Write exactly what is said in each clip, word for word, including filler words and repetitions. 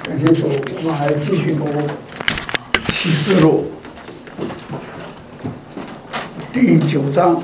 感谢主，我们还继续读启示录第九章。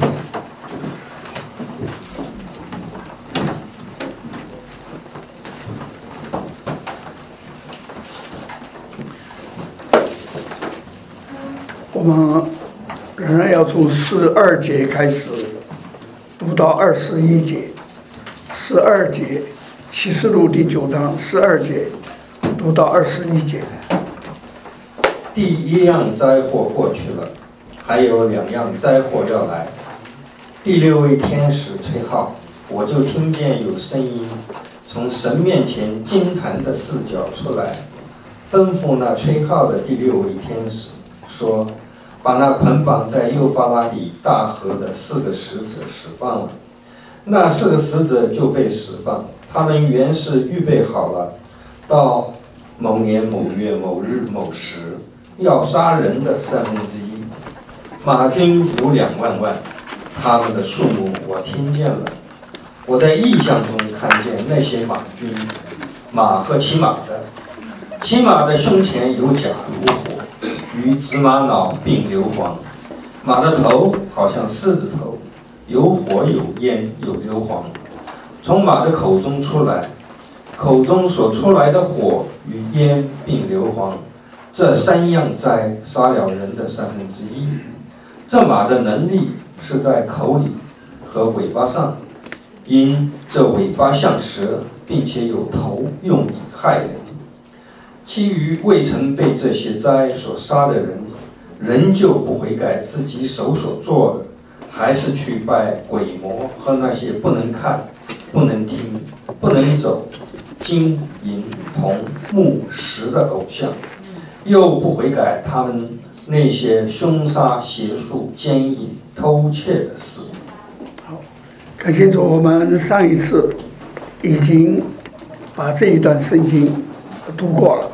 我们仍然要从十二节开始读到二十一节，十二节，启示录第九章十二节读到二十一节。 第一样灾祸过去了，还有两样灾祸要来。第六位天使吹号，我就听见有声音从神面前金坛的四角出来，吩咐那吹号的第六位天使说，把那捆绑在幼发拉底大河的四个使者释放了。那四个使者就被释放，他们原是预备好了，到某年某月某日某时要杀人的三分之一。马军有两万万，他们的数目我听见了。我在异象中看见那些马军，马和骑马的，骑马的胸前有甲如火，与紫玛瑙并硫磺，马的头好像狮子头，有火有烟有硫磺，从马的口中出来，口中所出来的火与烟并硫磺，这三样灾杀了人的三分之一。这马的能力是在口里和尾巴上，因这尾巴像蛇，并且有头用以害人。其余未曾被这些灾所杀的人，仍旧不悔改自己手所做的，还是去拜鬼魔和那些不能看、不能听、不能走、金银铜木石的偶像，又不悔改他们那些凶杀、邪术、奸淫、偷窃的事。 好，感谢主，我们上一次已经把这一段圣经读过了。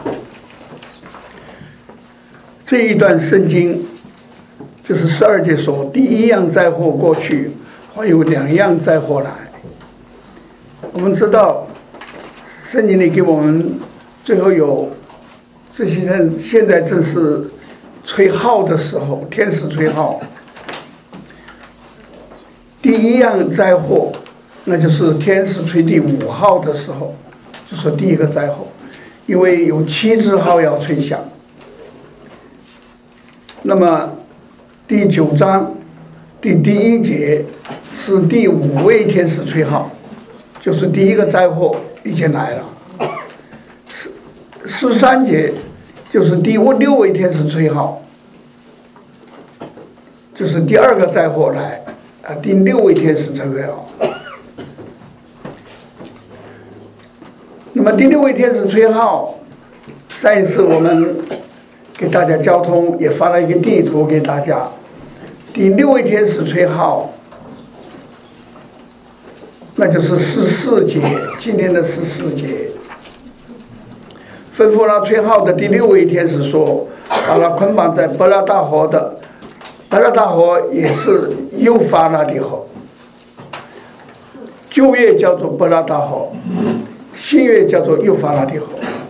这一段圣经就是十二节说，第一样灾祸过去，还有两样灾祸来。我们知道，圣经里给我们最后有这些人，现在正是吹号的时候，天使吹号。第一样灾祸，那就是天使吹第五号的时候，就是第一个灾祸，因为有七支号要吹响。那么第九章第第一节是第五位天使吹号，就是第一个灾祸已经来了。十三节就是第六位天使吹号，就是第二个灾祸来啊，第六位天使吹号。那么第六位天使吹号，上一次我们给大家交通也发了一个地图给大家。第六位天使吹号，那就是十四节，今天的十四节。吩咐了吹号的第六位天使说，把他捆绑在伯拉大河的，伯拉大河也是幼发拉底河，旧约叫做伯拉大河，新约叫做幼发拉底河。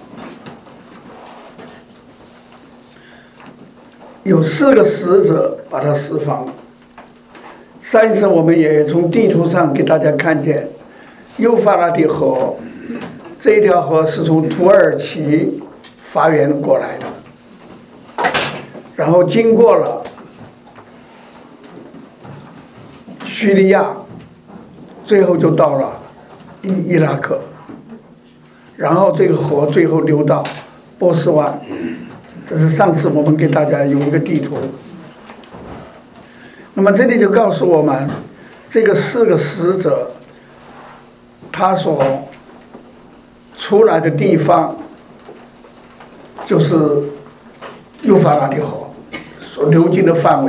有四个使者把它释放了。上一次我们也从地图上给大家看见，幼发拉底河这一条河是从土耳其发源过来的，然后经过了叙利亚，最后就到了伊伊拉克，然后这个河最后流到波斯湾。这是上次我们给大家有一个地图。那么这里就告诉我们，这个四个使者他所出来的地方，就是幼发拉底河所流经的范围。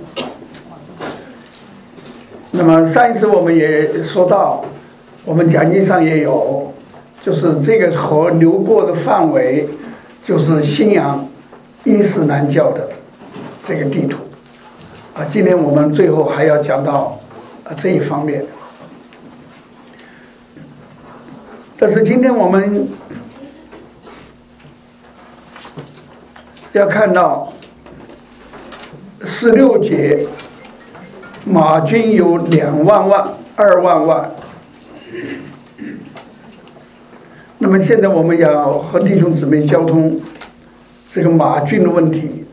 那么上一次我们也说到，我们讲义上也有，就是这个河流过的范围，就是信仰伊斯兰教的这个地图啊。今天我们最后还要讲到啊这一方面。但是今天我们要看到十六节，马军有两万万、二万万。那么现在我们要和弟兄姊妹交通这个马军的问题。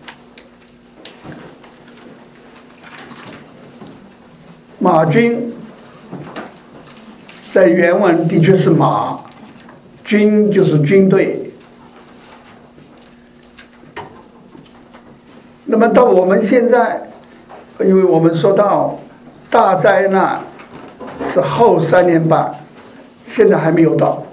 马军在原文的确是马，军就是军队。那么到我们现在，因为我们说到大灾难是后三年半，现在还没有到。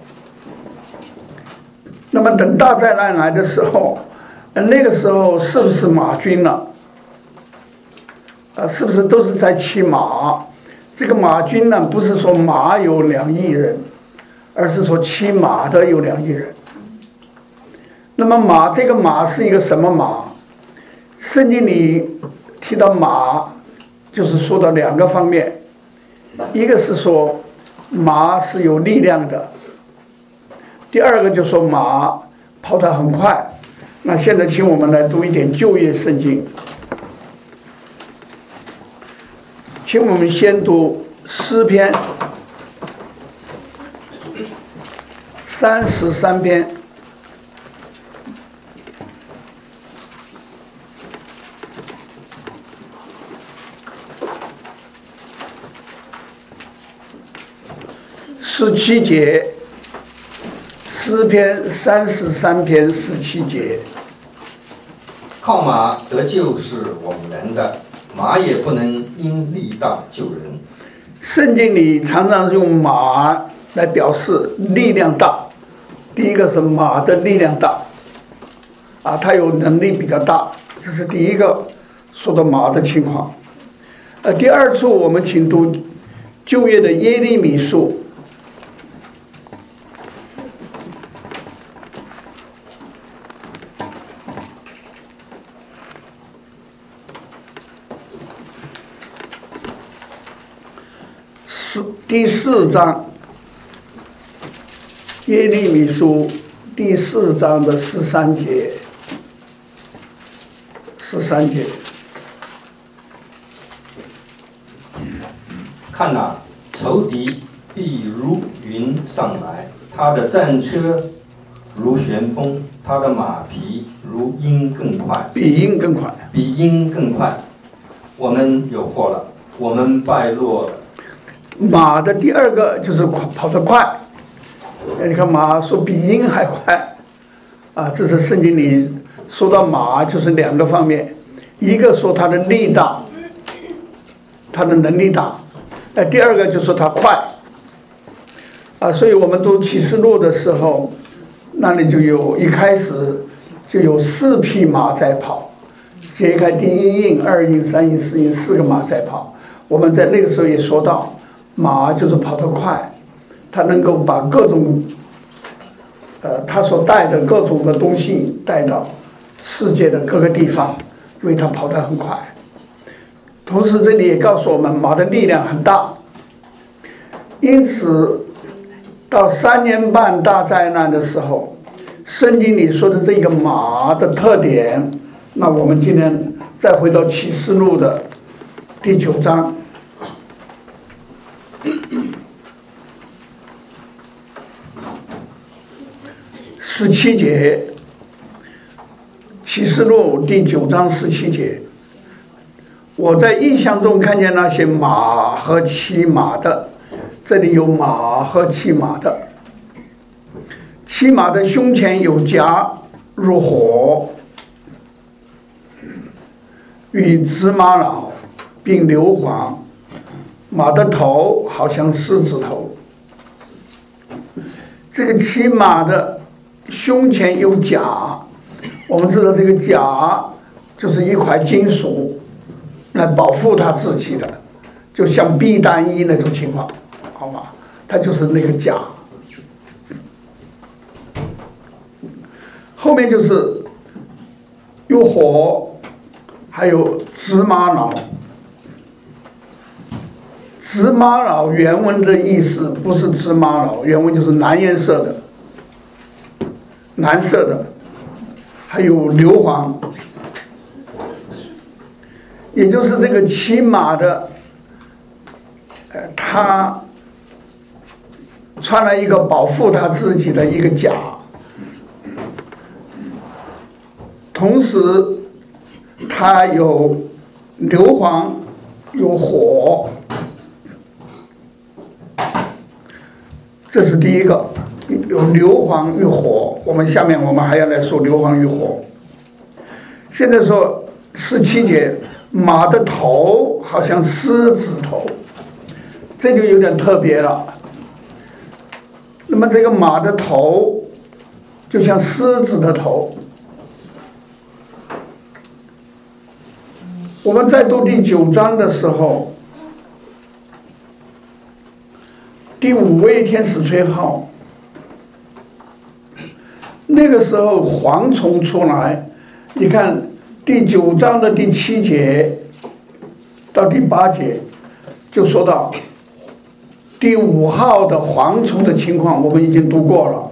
那么等大灾难来的时候，那个时候是不是马军了？啊，是不是都是在骑马？这个马军呢，不是说马有两亿人，而是说骑马的有两亿人。那么马这个马是一个什么马？圣经里提到马，就是说到两个方面，一个是说马是有力量的。第二个就说马跑得很快。那现在请我们来读一点旧约圣经，请我们先读诗篇三十三篇。十七节，诗篇三十三篇十七节。 靠马得救是枉然的，马也不能因力大救人。 圣经里常常用马来表示力量大。第一个是马的力量大，啊，它有能力比较大，这是第一个说到马的情况。呃，第二处我们请读旧约的耶利米书。第四章，耶利米书第四章的十三节，十三节。 看哪，仇敌必如云上来，他的战车如旋风，他的马匹如鹰更快， 比鹰更快， 比鹰更快。我们有祸了，我们败落了。 马的第二个就是跑得快，你看马说比鹰还快，啊，这是圣经里说到马就是两个方面，一个说它的力大，它的能力大，呃，第二个就说它快，啊，所以我们读启示录的时候，那里就有一开始就有四匹马在跑，揭开第一印、二印、三印、四印，四个马在跑。我们在那个时候也说到。马就是跑得快，它能够把各种，呃，它所带的各种的东西带到世界的各个地方，因为它跑得很快。同时，这里也告诉我们，马的力量很大。因此，到三年半大灾难的时候，圣经里说的这个马的特点，那我们今天再回到启示录的第九章。十七节，启示录第九章十七节，我在异象中看见那些马和骑马的，这里有马和骑马的，骑马的胸前有甲如火，与芝麻脑并硫磺，马的头好像狮子头。这个骑马的胸前有甲，我们知道这个甲就是一块金属来保护他自己的，就像避弹衣那种情况，好吗？它就是那个甲。后面就是有火，还有芝麻脑。芝麻脑原文的意思不是芝麻脑，原文就是蓝颜色的。蓝色的， 还有硫磺，也就是这个骑马的，呃，他穿了一个保护他自己的一个甲，同时他有硫磺，有火，这是第一个，有硫磺与火。我们下面我们还要来说硫磺与火。现在说十七节，马的头好像狮子头，这就有点特别了。那么这个马的头就像狮子的头。我们在读第九章的时候，第五位天使吹号，那个时候蝗虫出来，你看第九章的第七节到第八节就说到第五号的蝗虫的情况，我们已经读过了。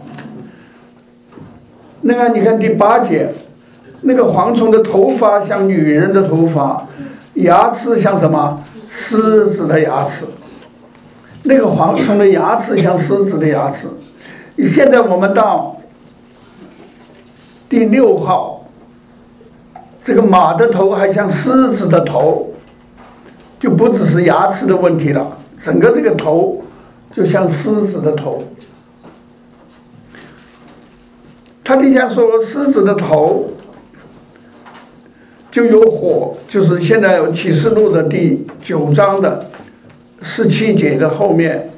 那个你看第八节，那个蝗虫的头发像女人的头发，牙齿像什么？狮子的牙齿。那个蝗虫的牙齿像狮子的牙齿。现在我们到第六号，这个马的头还像狮子的头，就不只是牙齿的问题了，整个这个头就像狮子的头。他底下说狮子的头就有火，就是现在有启示录的第九章的十七节的后面，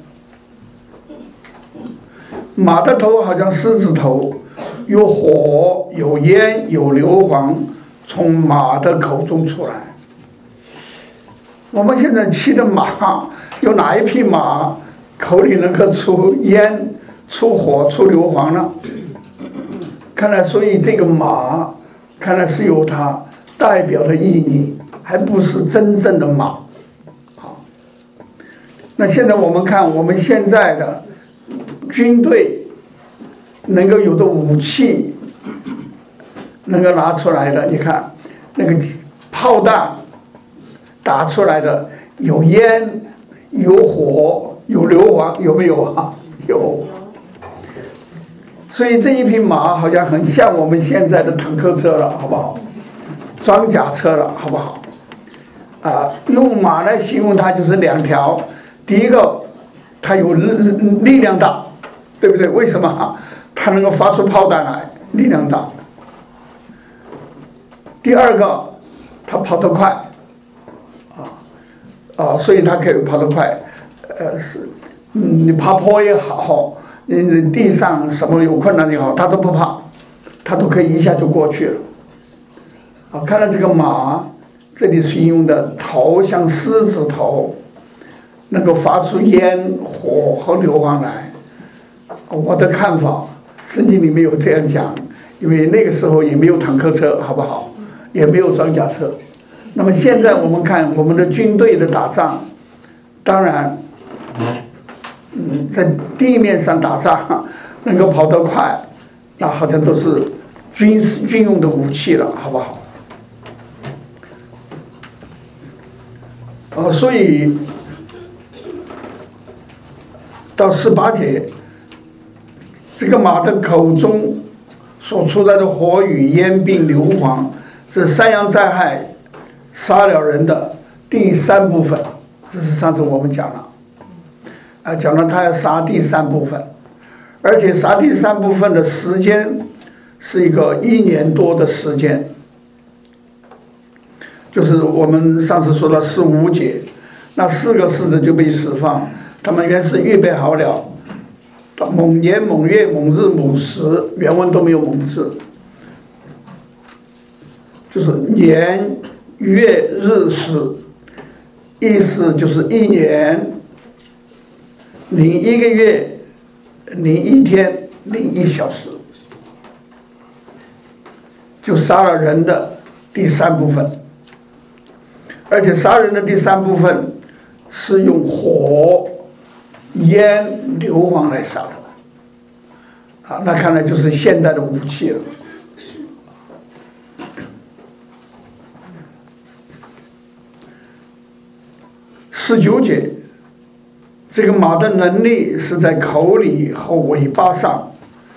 马的头好像狮子头，有火有烟有硫磺从马的口中出来。我们现在骑的马，有哪一匹马口里能够出烟出火出硫磺呢？看来所以这个马看来是有它代表的意义，还不是真正的马。好，那现在我们看我们现在的军队能够有的武器能够拿出来的，你看那个炮弹打出来的有烟有火有硫磺，有没有啊？有。所以这一匹马好像很像我们现在的坦克车了，好不好？装甲车了，好不好？啊，用马来形容它就是两条。第一个，它有力量大，对不对？为什么？它能够发出炮弹来，力量大。第二个，它跑得快，啊啊，所以它可以跑得快。呃，是，嗯，你爬坡也好。嗯，地上什么有困难也好，他都不怕，他都可以一下就过去了。啊，看到这个马，这里形容的头像狮子头，能够发出烟火和硫磺来。我的看法，圣经里面有这样讲，因为那个时候也没有坦克车，好不好？也没有装甲车。那么现在我们看我们的军队的打仗，当然。嗯，在地面上打仗能够跑得快，那好像都是军事军用的武器了，好不好？呃，所以到十八节，这个马的口中所出来的火与烟并硫磺，这三样灾害杀了人的第三部分，这是上次我们讲了。啊，讲了他要杀第三部分，而且杀第三部分的时间是一个一年多的时间，就是我们上次说的十五节，那四个狮子就被释放，他们原是预备好了，猛年猛月猛日猛时，原文都没有猛字，就是年月日时，意思就是一年。零一个月，零一天，零一小时，就杀了人的第三部分，而且杀人的第三部分是用火、烟、硫磺来杀的，啊，那看来就是现代的武器了。 十九节，这个马的能力是在口里和尾巴上。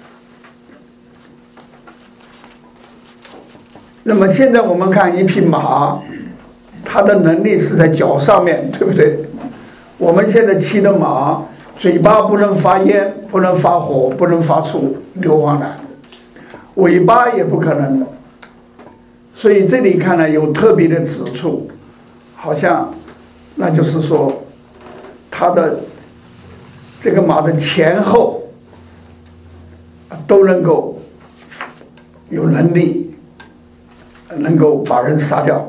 那么现在我们看一匹马，它的能力是在脚上面，对不对？我们现在骑的马，嘴巴不能发烟，不能发火，不能发出硫磺来，尾巴也不可能的。所以这里看来有特别的指出，好像那就是说，它的这个马的前后都能够有能力，能够把人杀掉。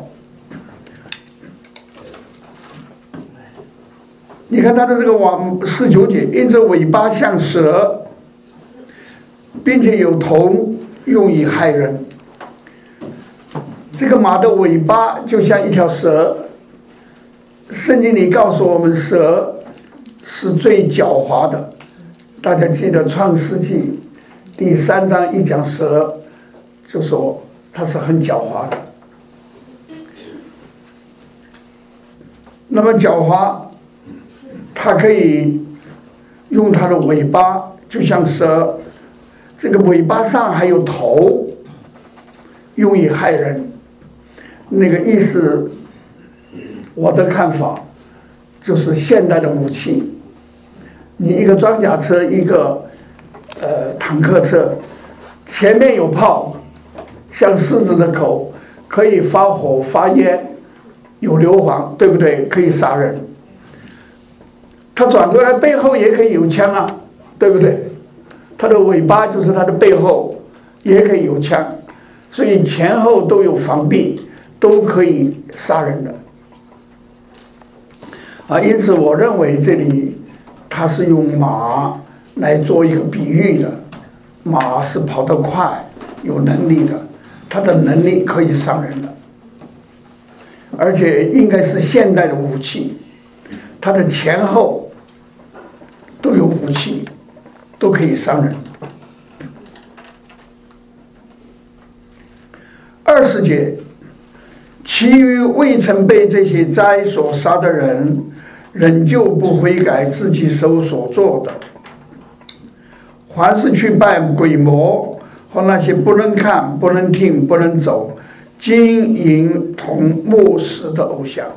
你看它的这个往十九节，因着尾巴像蛇，并且有头，用以害人。这个马的尾巴就像一条蛇，圣经里告诉我们，蛇是最狡猾的。大家记得创世纪第三章一讲蛇，就说它是很狡猾的。那么狡猾，它可以用它的尾巴，就像蛇，这个尾巴上还有头，用以害人。那个意思，我的看法就是现代的武器。你一个装甲车，一个呃坦克车，前面有炮，像狮子的口，可以发火发烟，有硫磺，对不对？可以杀人。它转过来背后也可以有枪啊，对不对？它的尾巴就是它的背后，也可以有枪，所以前后都有防避，都可以杀人的。啊，因此我认为这里它是用马来做一个比喻的，马是跑得快，有能力的，它的能力可以伤人的，而且应该是现代的武器，它的前后都有武器，都可以伤人。二十节，其余未曾被这些灾所杀的人，仍旧不悔改自己手所做的，凡是去拜鬼魔和那些不能看、不能听、不能走、金银铜木石的偶像。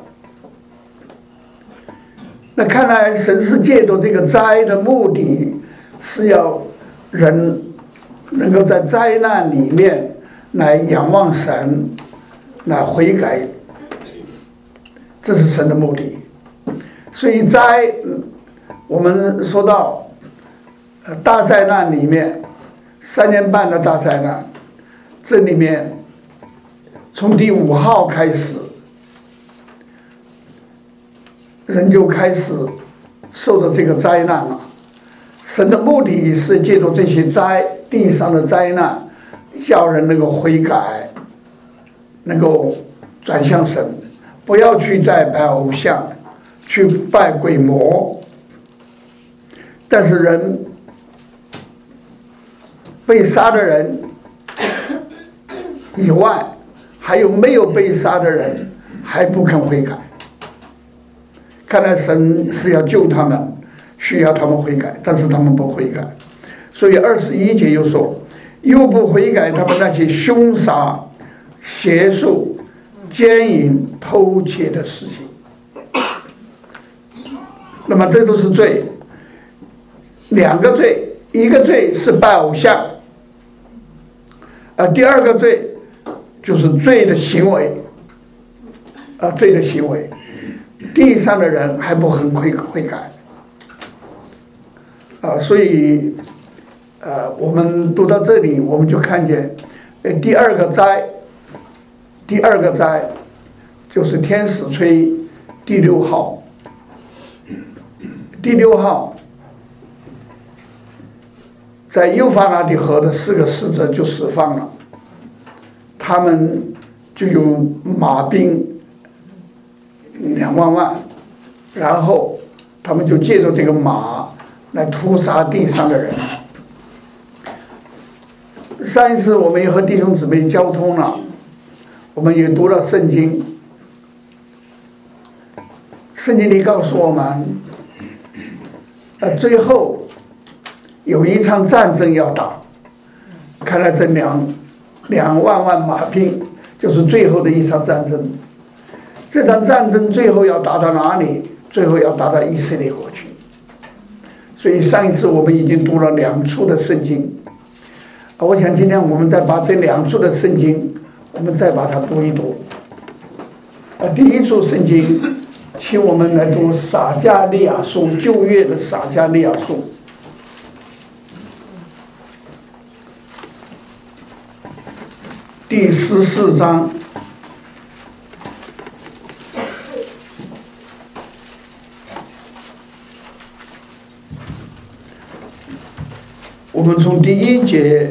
那看来神是借着这个灾的目的，是要人能够在灾难里面来仰望神，来悔改，这是神的目的。所以灾，我们说到大灾难里面，三年半的大灾难，这里面从第五号开始，人就开始受到这个灾难了。神的目的是借助这些灾，地上的灾难，叫人能够悔改，能够转向神，不要去再拜偶像，去拜鬼魔。但是人被杀的人以外，还有没有被杀的人还不肯悔改。看来神是要救他们，需要他们悔改，但是他们不悔改。所以二十一节又说，又不悔改他们那些凶杀、邪术、奸淫、偷窃的事情。那么这都是罪，两个罪，一个罪是拜偶像，啊，第二个罪就是罪的行为，啊，罪的行为，地上的人还不很悔悔改，啊，所以，呃，我们读到这里，我们就看见，呃，第二个灾，第二个灾，就是天使吹第六号。第六号，在幼发拉底河的四个使者就释放了，他们就有马兵两万万，然后他们就借着这个马来屠杀地上的人。上一次我们也和弟兄姊妹交通了，我们也读了圣经。 圣经里告诉我们，呃，最后有一场战争要打，看来这两两万万马兵就是最后的一场战争。这场战争最后要打到哪里？最后要打到以色列国去。所以上一次我们已经读了两处的圣经，我想今天我们再把这两处的圣经，我们再把它读一读。啊，第一处圣经，请我们来读撒迦利亚书，旧约的撒迦利亚书。第十四章。我们从第一节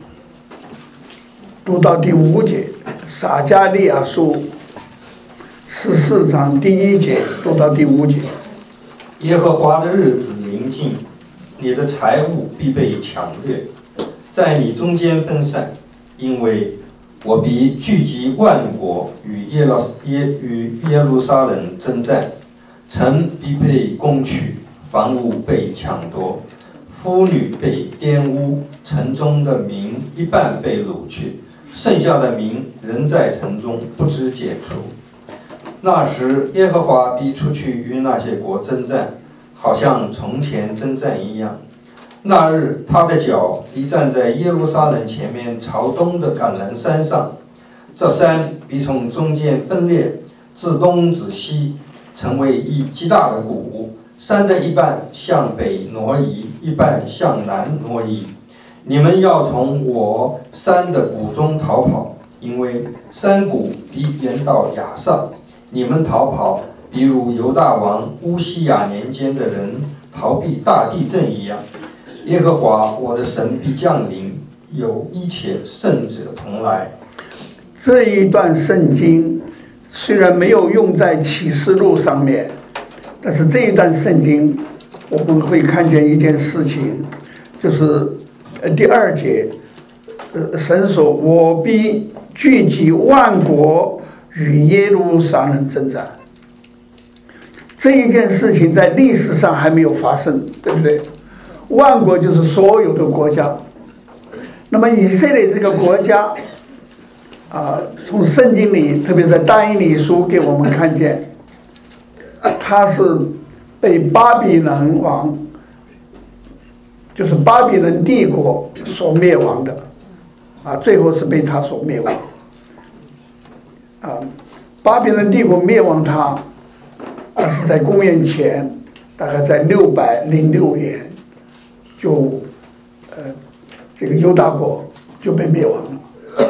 读到第五节，撒迦利亚书十四章第一节读到第五节。 耶和华的日子临近，你的财物必被抢掠，在你中间分散，因为我必聚集万国与耶路耶与耶路撒冷征战，城必被攻取，房屋被抢夺，妇女被玷污，城中的民一半被掳去，剩下的民仍在城中，不知解除。那时，耶和华必出去与那些国征战，好像从前征战一样。那日，他的脚必站在耶路撒冷前面朝东的橄榄山上，这山必从中间分裂，自东至西，成为一极大的谷。山的一半向北挪移，一半向南挪移。你们要从我山的谷中逃跑，因为山谷必延到亚萨。你们逃跑，比如犹大王乌西雅年间的人逃避大地震一样。耶和华我的神必降临，有一切圣者同来。 这一段圣经虽然没有用在启示录上面，但是这一段圣经我们会看见一件事情，就是第二节，呃，神说：“我必聚集万国与耶路撒冷征战。”这一件事情在历史上还没有发生，对不对？万国就是所有的国家。那么以色列这个国家，啊，从圣经里，特别在但以理书给我们看见，他是被巴比伦王，就是巴比伦帝国所灭亡的，啊，最后是被他所灭亡。啊，巴比伦帝国灭亡他，啊是在公元前，大概在六百零六年，就，呃，这个犹大国就被灭亡了。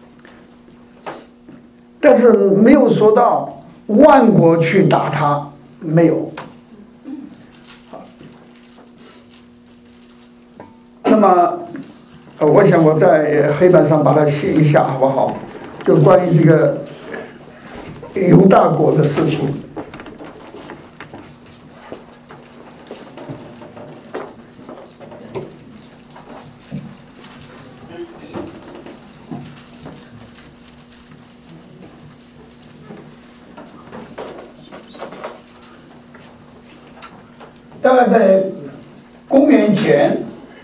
但是没有说到万国去打他，没有。那么，呃，我想我在黑板上把它写一下，好不好？就关于这个犹大国的事情。大概在公元前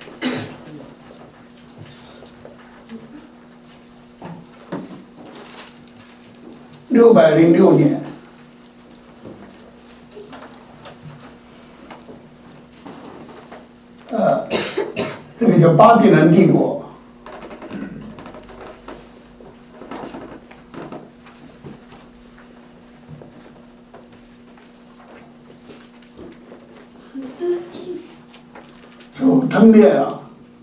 六百零六年，呃，这个叫巴比伦帝国，就吞灭了。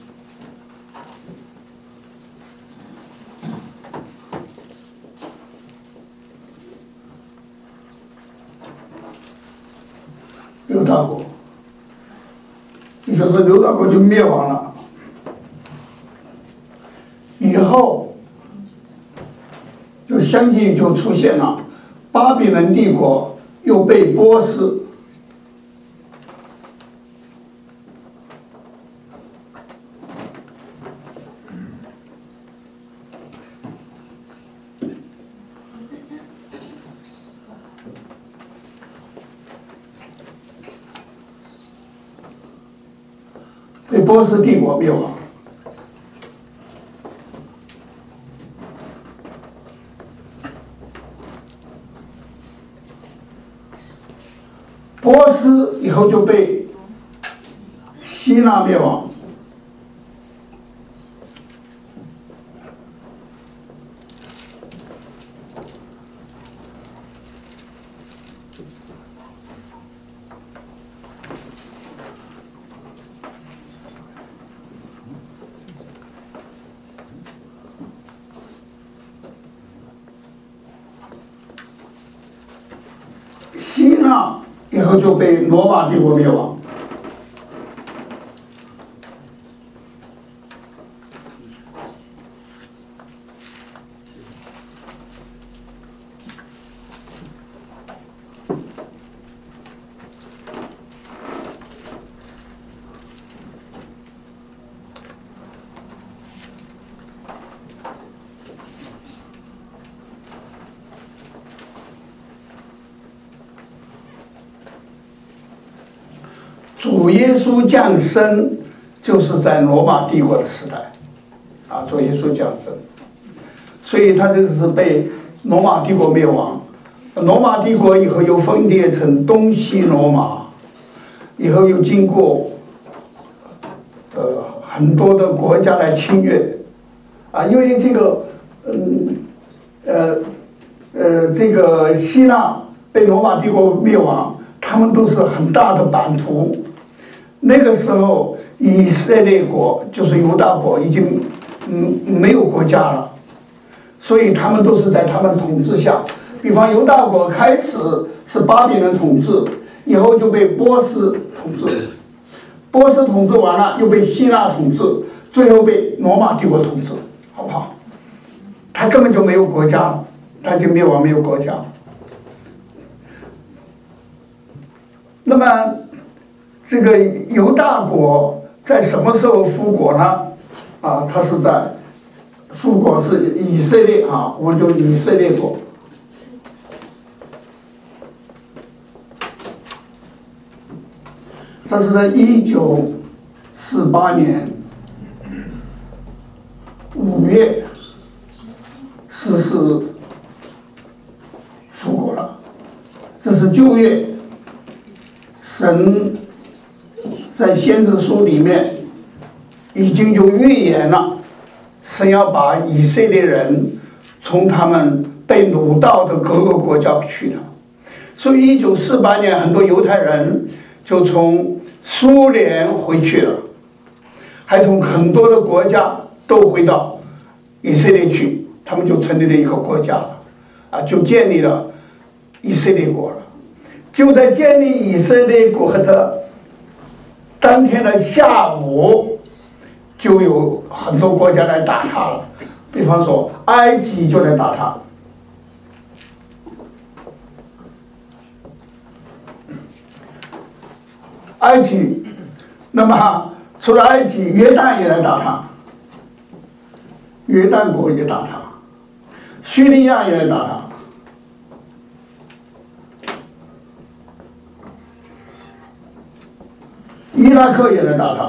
犹大国，也就是犹大国就灭亡了。以后就相继就出现了巴比伦帝国，又被波斯。 被波斯帝国灭亡。波斯以后就被希腊灭亡。希腊以后就被罗马帝国灭亡。主耶稣降生就是在罗马帝国的时代，啊，主耶稣降生，所以他这个是被罗马帝国灭亡。罗马帝国以后又分裂成东西罗马，以后又经过呃很多的国家来侵略，啊，因为这个嗯呃呃这个希腊被罗马帝国灭亡，他们都是很大的版图。那个时候，以色列国就是犹大国已经嗯没有国家了，所以他们都是在他们统治下。比方犹大国开始是巴比伦统治，以后就被波斯统治，波斯统治完了又被希腊统治，最后被罗马帝国统治，好不好？他根本就没有国家，他就灭亡没有国家。那么。这个犹大国在什么时候复国呢？啊，它是在复国是以色列啊，我们就以色列国。这是在一九四八年五月实施复国了。这是旧约神。在先知书里面已经就预言了，神要把以色列人从他们被掳到的各个国家去的，所以一九四八年很多犹太人就从苏联回去了，还从很多的国家都回到以色列去，他们就成立了一个国家，啊，就建立了以色列国了。就在建立以色列国的当天的下午，就有很多国家来打他了，比方说埃及就来打他，埃及，那么除了埃及，约旦也来打他，约旦国也打他，叙利亚也来打他。伊拉克也来打他，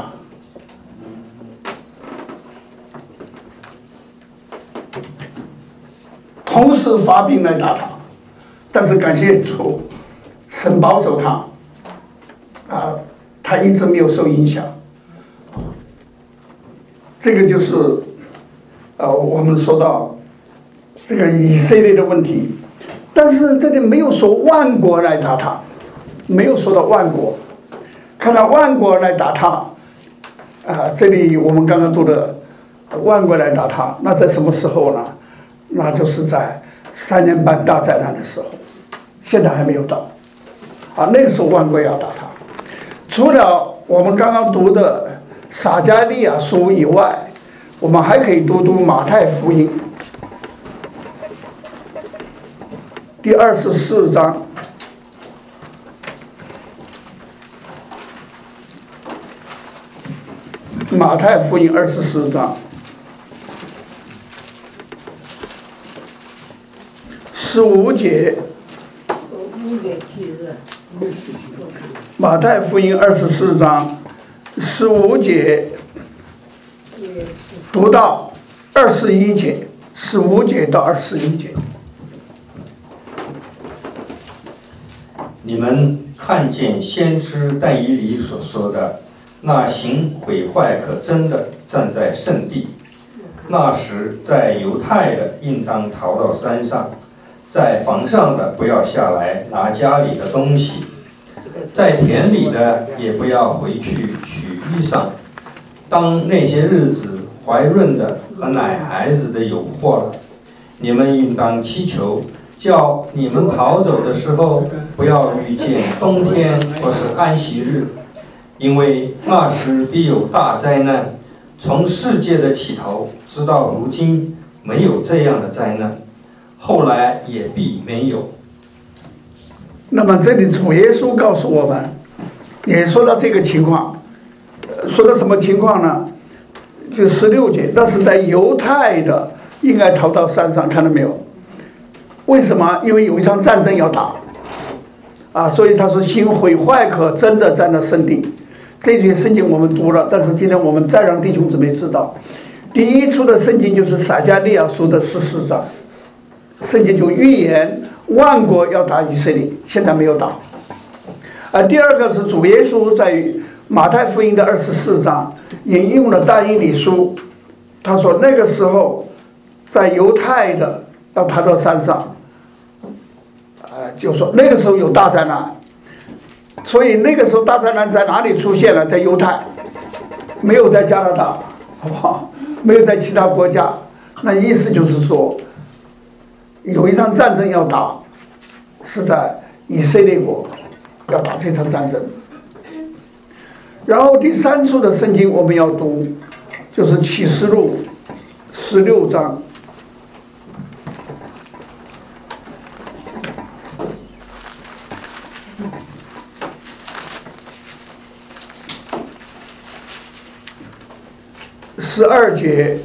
同时发兵来打他，但是感谢主，神保守他，啊，他一直没有受影响。这个就是，呃，我们说到这个以色列的问题，但是这里没有说万国来打他，没有说到万国。看到万国来打他，啊，这里我们刚刚读的万国来打他，那在什么时候呢？那就是在三年半大灾难的时候，现在还没有到，啊，那个时候万国要打他。除了我们刚刚读的撒迦利亚书以外，我们还可以读读马太福音第二十四章。马太福音二十四章十五节，马太福音二十四章十五节读到二十一节，十五节到二十一节。 你们看见先知但以理所说的，那行毁坏可憎的站在圣地，那时在犹太的应当逃到山上，在房上的不要下来拿家里的东西，在田里的也不要回去取衣裳。当那些日子怀孕的和奶孩子的有祸了，你们应当祈求，叫你们逃走的时候不要遇见冬天或是安息日，因为那时必有大灾难。从世界的起头直到如今，没有这样的灾难，后来也必没有。 那么这里主耶稣告诉我们，也说到这个情况，说到什么情况呢？就十六节，那是在犹太的应该逃到山上，看到没有？为什么？因为有一场战争要打啊，所以他说行毁坏可真的在那圣地。这节圣经我们读了，但是今天我们再让弟兄姊妹知道，第一处的圣经就是撒迦利亚书的十四章，圣经就预言万国要打以色列，现在没有打。而第二个是主耶稣在马太福音的二十四章引用了但以理书，他说那个时候在犹太的要爬到山上，呃，就说那个时候有大灾难。所以那个时候大灾难在哪里出现了？在犹太，没有在加拿大，好不好？没有在其他国家。那意思就是说，有一场战争要打，是在以色列国要打这场战争。然后第三处的圣经我们要读，就是启示录十六章。十二节，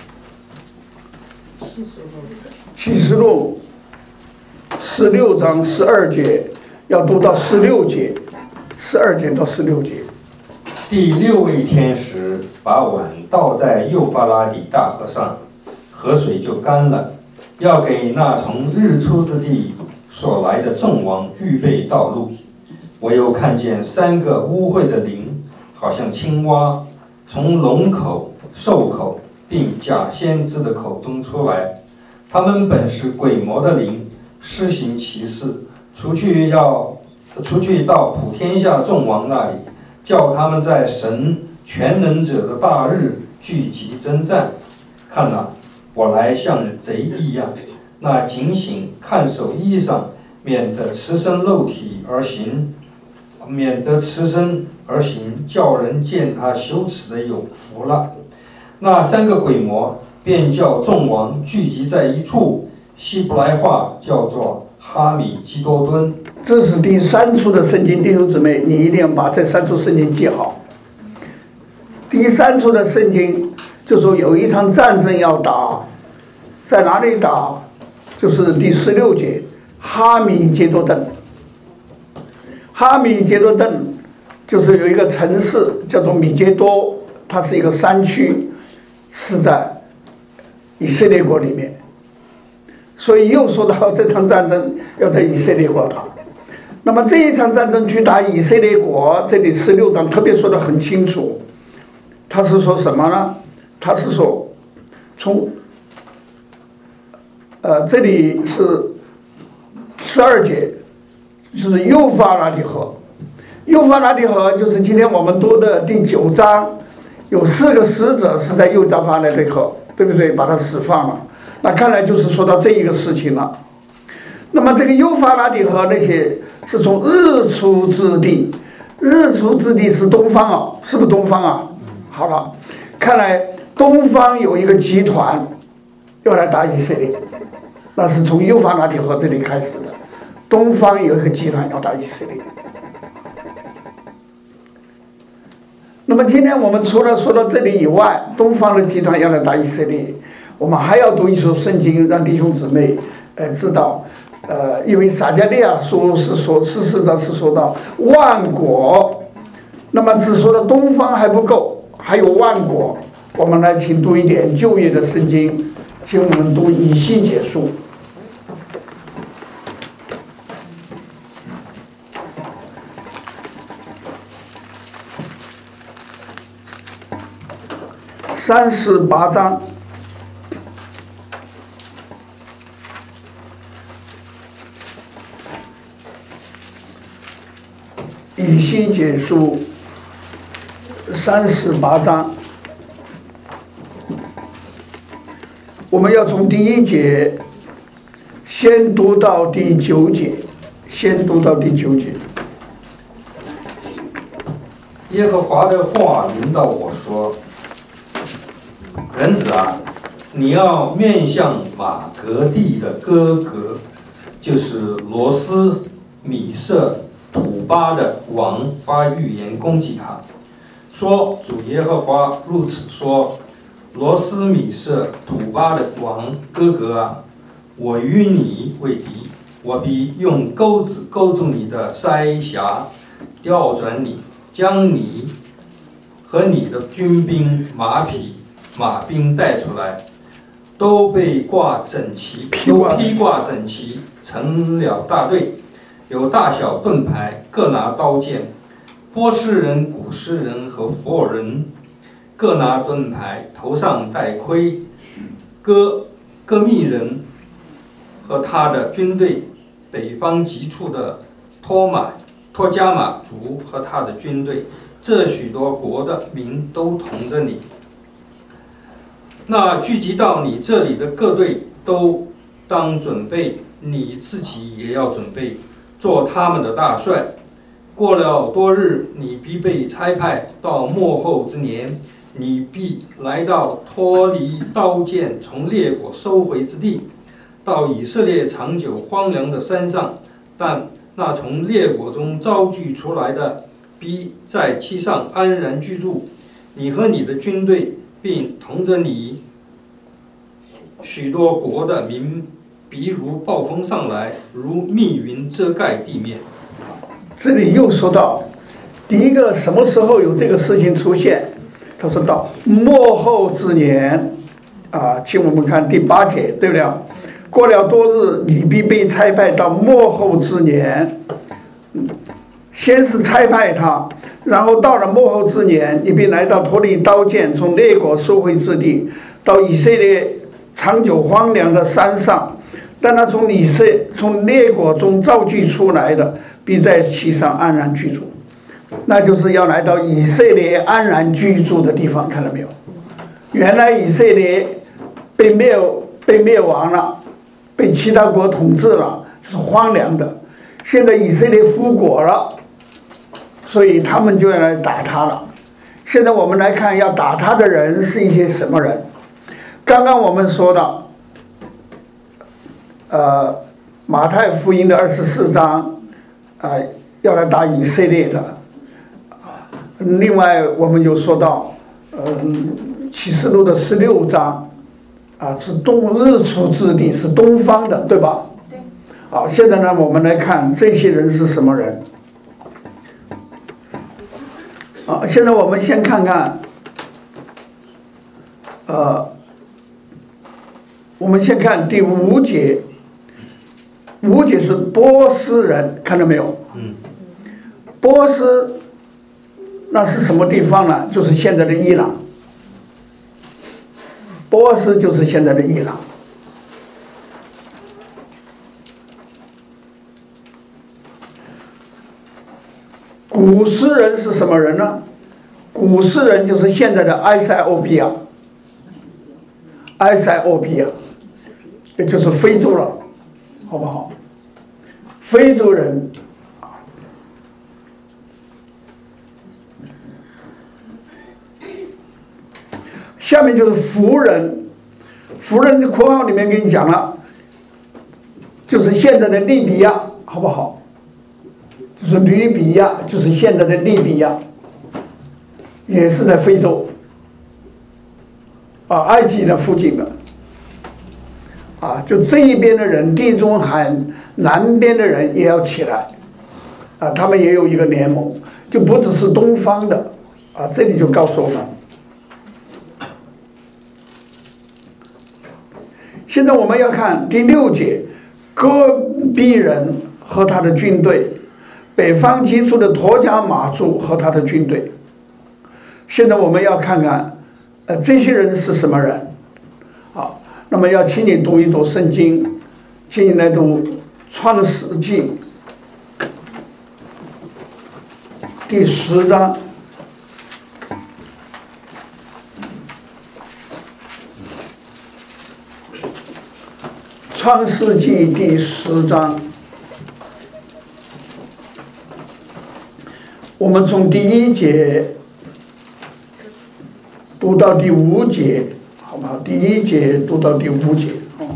启示录十六章十二节，要读到十六节，十二节到十六节。 第六位天使把碗倒在幼发拉底大河上，河水就干了，要给那从日出之地所来的众王预备道路。我又看见三个污秽的灵，好像青蛙，从龙口、兽口并假先知的口中出来，他们本是鬼魔的灵，施行奇事，出去要出去到普天下众王那里，叫他们在神全能者的大日聚集征战。看哪，我来像贼一样，那警醒看守衣裳，免得赤身露体而行，免得赤身而行，叫人见他羞耻的有福了。那三个鬼魔便叫众王聚集在一处，希伯来话叫做哈米基多敦。 这是第三处的圣经，弟兄姊妹，你一定要把这三处圣经记好。第三处的圣经就说有一场战争要打，在哪里打？就是第十六节，哈米杰多顿。哈米杰多顿就是有一个城市叫做米杰多，它是一个山区，是在以色列国里面。所以又说到这场战争要在以色列国打。那么这一场战争去打以色列国，这里十六章特别说得很清楚，他是说什么呢？他是说从呃这里是十二节，就是幼发拉底河。幼发拉底河就是今天我们读的第九章，有四个使者是在幼发拉底河，对不对？把它释放了。那看来就是说到这一个事情了。那么这个幼发拉底河那些是从日出之地，日出之地是东方啊，是不是东方啊？好了，看来东方有一个集团要来打以色列，那是从幼发拉底河这里开始的。东方有一个集团要打以色列。那么今天我们除了说到这里以外，东方的集团要来打以色列，我们还要读一首圣经，让弟兄姊妹呃知道，呃，因为撒迦利亚书是说十四章是说到万国那么只说到东方还不够，还有万国。我们来请读一点旧约的圣经，请我们读以西结书。三十八章，以西结书三十八章，我们要从第一节先读到第九节，先读到第九节。 耶和华的话临到我说：“人子啊，你要面向马革地的哥哥，就是罗斯、米色、土巴的王发预言攻击他，说主耶和华如此说：罗斯、米色、土巴的王哥哥啊，我与你为敌，我必用钩子勾住你的腮颊，调转你，将你和你的军兵、马匹、马兵带出来，都被挂整齐，都披挂整齐，成了大队，有大小盾牌，各拿刀剑。波斯人、古斯人和弗尔人各拿盾牌，头上戴盔。哥哥密人和他的军队，北方极处的托马托加马族和他的军队，这许多国的民都同着你。那聚集到你这里的各队都当准备，你自己也要准备，做他们的大帅。过了多日，你必被差派到末后之年，你必来到脱离刀剑从列国收回之地，到以色列长久荒凉的山上。但那从列国中招聚出来的，必在其上安然居住。你和你的军队，并同着你许多国的民，必如暴风上来，如密云遮盖地面。 这里又说到，第一个什么时候有这个事情出现？他说到末后之年，啊，请我们看第八节，对不对？过了多日，你必被差派到末后之年。先是差派他，然后到了末后之年，你必来到脱离刀剑从列国收回之地，到以色列长久荒凉的山上。但他从以色从列国中召集出来的，必在其上安然居住。那就是要来到以色列安然居住的地方，看到没有？原来以色列被灭被灭亡了，被其他国统治了，是荒凉的。现在以色列复国了，所以他们就要来打他了。现在我们来看，要打他的人是一些什么人？刚刚我们说到，呃，马太福音的二十四章，啊、呃，要来打以色列的。另外，我们又说到，嗯，启示录的十六章，啊，是东日出之地，是东方的，对吧？对。好，现在呢，我们来看这些人是什么人。啊，现在我们先看看，呃，我们先看第五节。五节是波斯人，看到没有？嗯。波斯。那是什么地方呢？就是现在的伊朗。波斯就是现在的伊朗。古斯人是什么人呢？古斯人就是现在的埃塞俄比亚。埃塞俄比亚，也就是非洲了，好不好？非洲人。下面就是弗人，弗人的括号里面给你讲了，就是现在的利比亚，好不好？就是吕比亚，就是现在的利比亚，也是在非洲，啊，埃及的附近的，啊，就这一边的人，地中海南边的人也要起来，啊，他们也有一个联盟， 就不只是东方的啊，这里就告诉我们。现在我们要看第六节，戈壁人和他的军队，北方基述的陀迦马族和他的军队。现在我们要看看，呃，这些人是什么人？好，那么要请你读一读圣经，请你来读创世纪第十章。创世纪第十章，我们从第一节读到第五节，好吧？第一节读到第五节。哦。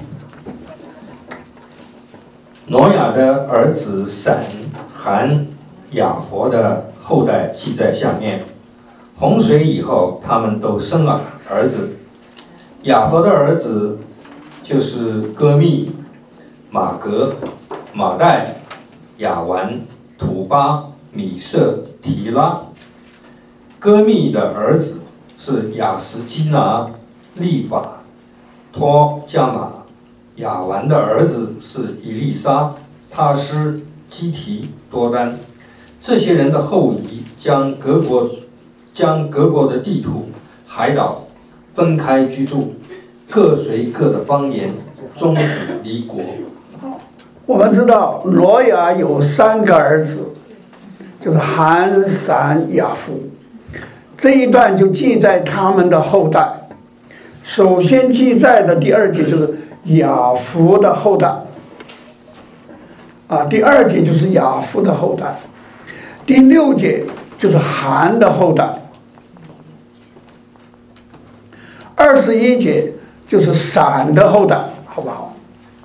挪亚的儿子闪、含、雅弗的后代记在下面。洪水以后，他们都生了儿子。雅弗的儿子就是歌密、马格、马代、亚完、土巴、米舍、提拉。歌密的儿子是雅什基拿、利法、托加马。亚完的儿子是以利沙、他施、基提、多丹。这些人的后裔将各国将各国的地图、海岛分开居住，各随各的方言，终止离国。 我们知道挪亚有三个儿子，就是含、闪、雅弗。这一段就记载他们的后代。首先记载的第二节就是雅弗的后代，啊，第二节就是雅弗的后代，第六节就是含的后代，二十一节就是闪的后代，好不好？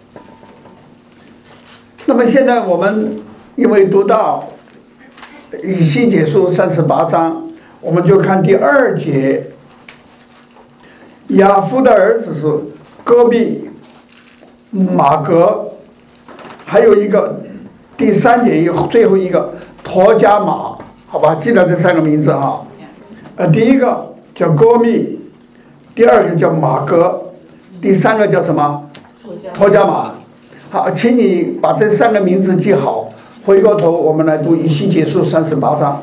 那么现在我们因为读到以西结书三十八章，我们就看第二节，雅弗的儿子是歌密、马格，还有一个第三节有最后一个陀迦马，好吧，记得这三个名字啊。呃，第一个叫歌密，第二个叫马格，第三个叫什么？陀迦马。好，请你把这三个名字记好。回过头，我们来读以西结书三十八章。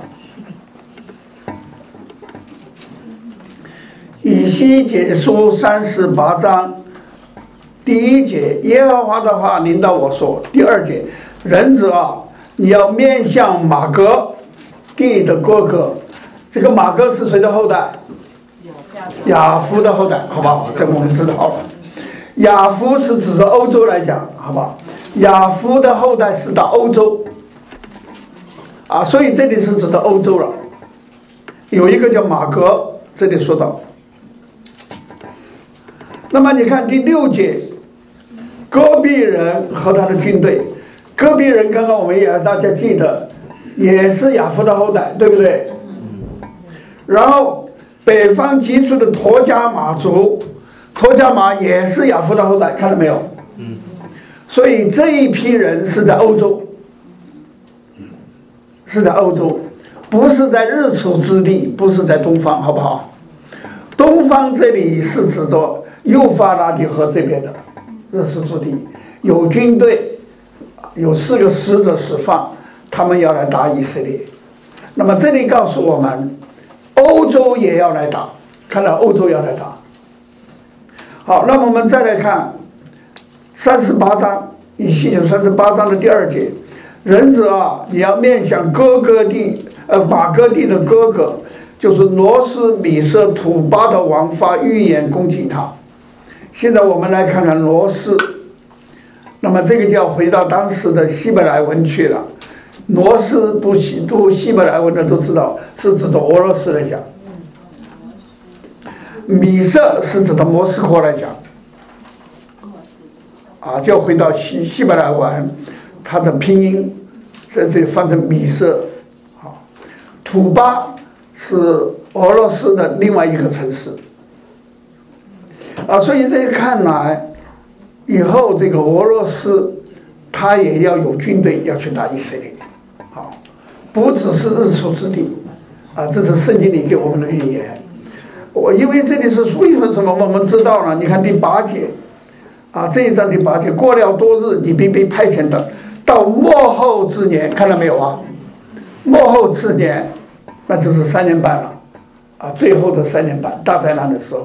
以西结书三十八章。第一节，耶和华的话临到我说。第二节，人子啊，你要面向马格地的哥哥。这个马格是谁的后代？雅弗的后代，好不好？这我们知道了。雅弗是指着欧洲来讲，好不好？雅弗的后代是到欧洲，啊，所以这里是指的欧洲了。有一个叫马格，这里说到。那么你看第六节。戈壁人和他的军队，戈壁人刚刚我们也让大家记得，也是雅弗的后代，对不对？然后北方基述的陀迦马族，陀迦马也是雅弗的后代，看到没有？所以这一批人是在欧洲，是在欧洲，不是在日处之地，不是在东方，好不好？东方这里是指着幼发拉底河这边的。日处之地有军队，有四个使者释放，他们要来打以色列。那么这里告诉我们，欧洲也要来打，看到欧洲要来打。好，那么我们再来看三十八章，以西结三十八章的第二节，人子啊，你要面向哥哥地，呃，马哥地的哥哥，就是罗斯、米舍、土巴的王发预言攻击他。现在我们来看看罗斯，那么这个就要回到当时的希伯来文去了。罗斯读希读希伯来文的都知道，是指的俄罗斯来讲；米舍是指的莫斯科来讲。啊，就要回到希希伯来文，它的拼音在这里翻成米舍。好，土巴是俄罗斯的另外一个城市。啊，所以这看来，以后这个俄罗斯，他也要有军队要去打以色列，好， 不只是日出之地，啊，这是圣经里给我们的预言。我因为这里是为什么我们知道呢？你看第八节，啊，这一章第八节，过了多日，你必被派遣的，到末后之年，看到没有啊？末后之年，那就是三年半了，啊，最后的三年半，大灾难的时候。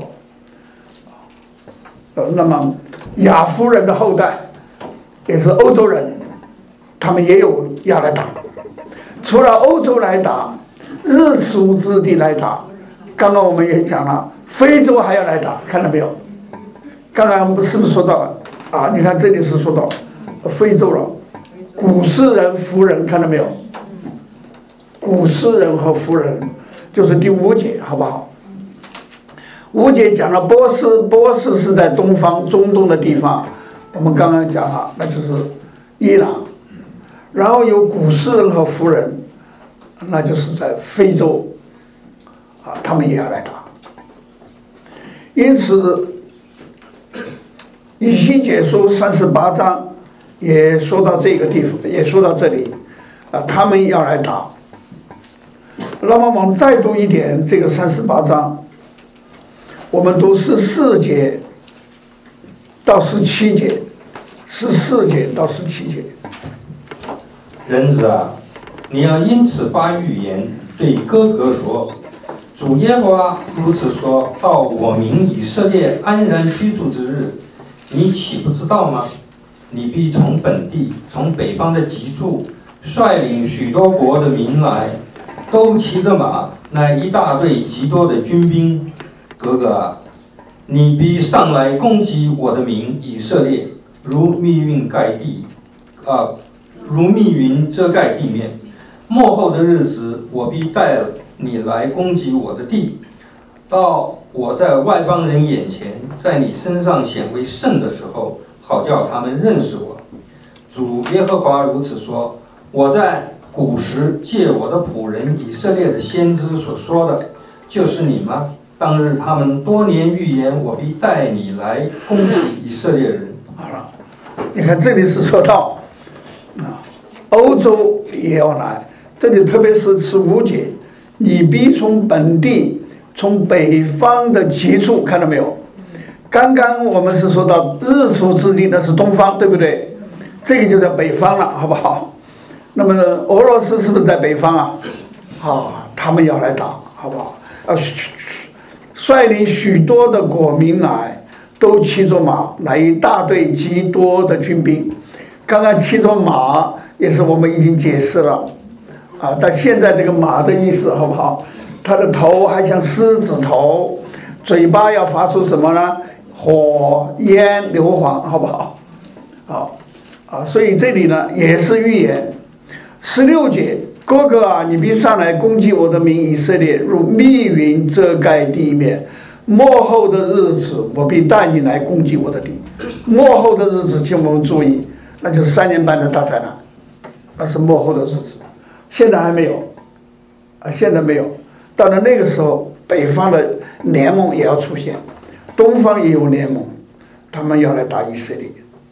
呃，那么亚夫人的后代也是欧洲人，他们也有要来打。除了欧洲来打，日出之地来打，刚刚我们也讲了，非洲还要来打，看到没有？刚刚我们是不是说到了啊？你看这里是说到非洲了，古诗人、夫人，看到没有？古诗人和夫人就是第五节，好不好？五节讲了波斯，波斯是在东方中东的地方，我们刚刚讲了，那就是伊朗。然后有古诗人和夫人，那就是在非洲，啊，他们也要来打。因此，以西结书三十八章也说到这个地方，也说到这里，啊，他们要来打。那么我们再读一点这个三十八章。我们读十四节到十七节，十四节到十七节。 人子啊，你要因此发预言，对哥哥说：主耶和华如此说：到我民以色列安然居住之日，你岂不知道吗？你必从本地，从北方的极处，率领许多国的民来，都骑着马，乃一大队极多的军兵。哥哥啊，你必上来攻击我的民以色列，如密云盖地，啊，如密云遮盖地面。末后的日子，我必带你来攻击我的地，到我在外邦人眼前，在你身上显为圣的时候，好叫他们认识我。主耶和华如此说：我在古时借我的仆人以色列的先知所说的，就是你吗？当日他们多年预言，我必带你来攻击以色列人。 好了，你看这里是说到啊，欧洲也要来，这里特别是十五节，你必从本地，从北方的极处，看到没有？刚刚我们是说到日出之地，那是东方，对不对？这个就在北方了，好不好？那么俄罗斯是不是在北方啊？啊，他们要来打，好不好？啊，率领许多的国民来，都骑着马，来一大队极多的军兵。刚刚骑着马也是我们已经解释了，啊，但现在这个马的意思好不好？它的头还像狮子头，嘴巴要发出什么呢？火焰硫磺，好不好？好，啊，所以这里呢也是预言。十六节，哥哥啊，你必上来攻击我的民以色列，如密云遮盖地面。末后的日子，我必带你来攻击我的地。末后的日子，请我们注意，那就是三年半的大灾难，那是末后的日子。现在还没有，啊，现在没有。到了那个时候，北方的联盟也要出现，东方也有联盟，他们要来打以色列。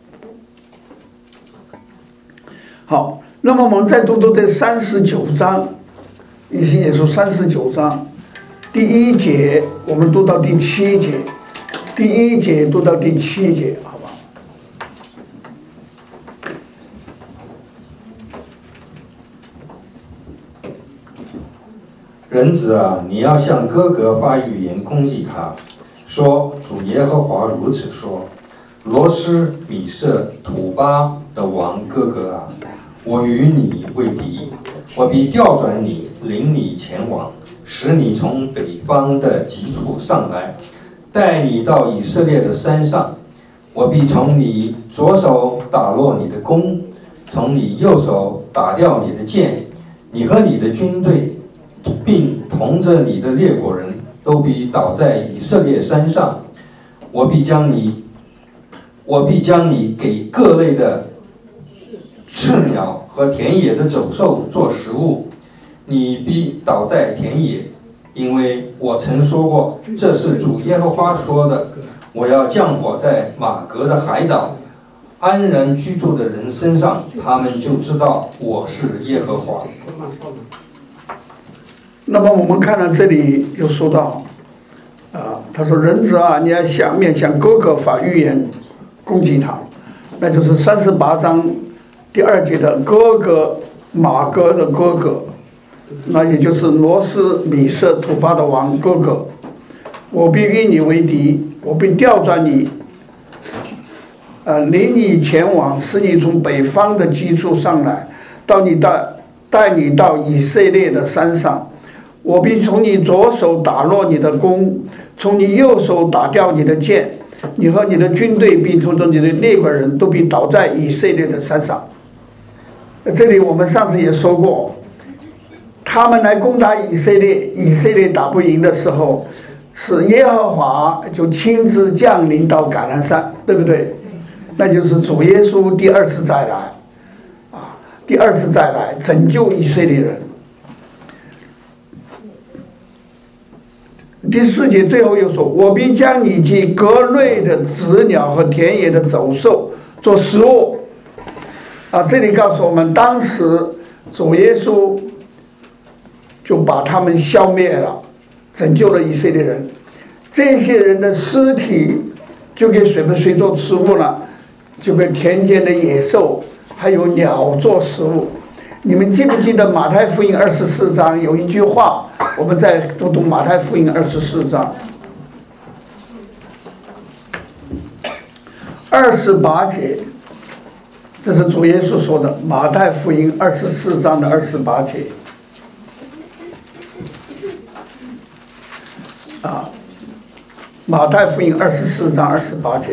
好。那么我们再读读这三十九章，以西结书三十九章，第一节我们读到第七节，第一节读到第七节，好吧？ 人子啊，你要向哥哥发预言攻击他，说：主耶和华如此说：罗斯、米色、土巴的王哥哥啊，我与你为敌，我必调转你，领你前往，使你从北方的极处上来，带你到以色列的山上。我必从你左手打落你的弓，从你右手打掉你的箭，你和你的军队，并同着你的列国人，都必倒在以色列山上。我必将你，我必将你给各类的赤鸟和田野的走兽做食物，你必倒在田野，因为我曾说过，这是主耶和华说的。我要降火在马革的海岛， 安然居住的人身上，他们就知道我是耶和华。 那么我们看到这里又说到，啊，他说人子啊，你要想面向哥哥发预言攻击他，那就是三十八章第二节的哥哥马哥的哥哥，那也就是罗斯米色土巴的王哥哥，我必与你为敌，我必调转你，呃，领你前往，使你从北方的基础上来，到你带带你到以色列的山上。我必从你左手打落你的弓，从你右手打掉你的箭，你和你的军队并从中你的列国人都必倒在以色列的山上。这里我们上次也说过，他们来攻打以色列，以色列打不赢的时候，是耶和华就亲自降临到橄榄山，对不对？那就是主耶稣第二次再来，啊，第二次再来拯救以色列人。第四节最后又说，我必将你及各类的子鸟和田野的走兽做食物。啊，这里告诉我们，当时主耶稣就把他们消灭了，拯救了以色列人。这些人的尸体就给谁们谁做食物呢？就给田间的野兽还有鸟做食物。你们记不记得马太福音二十四章有一句话？我们再读读马太福音二十四章二十八节，这是主耶稣说的。马太福音二十四章的二十八节啊，马太福音二十四章二十八节，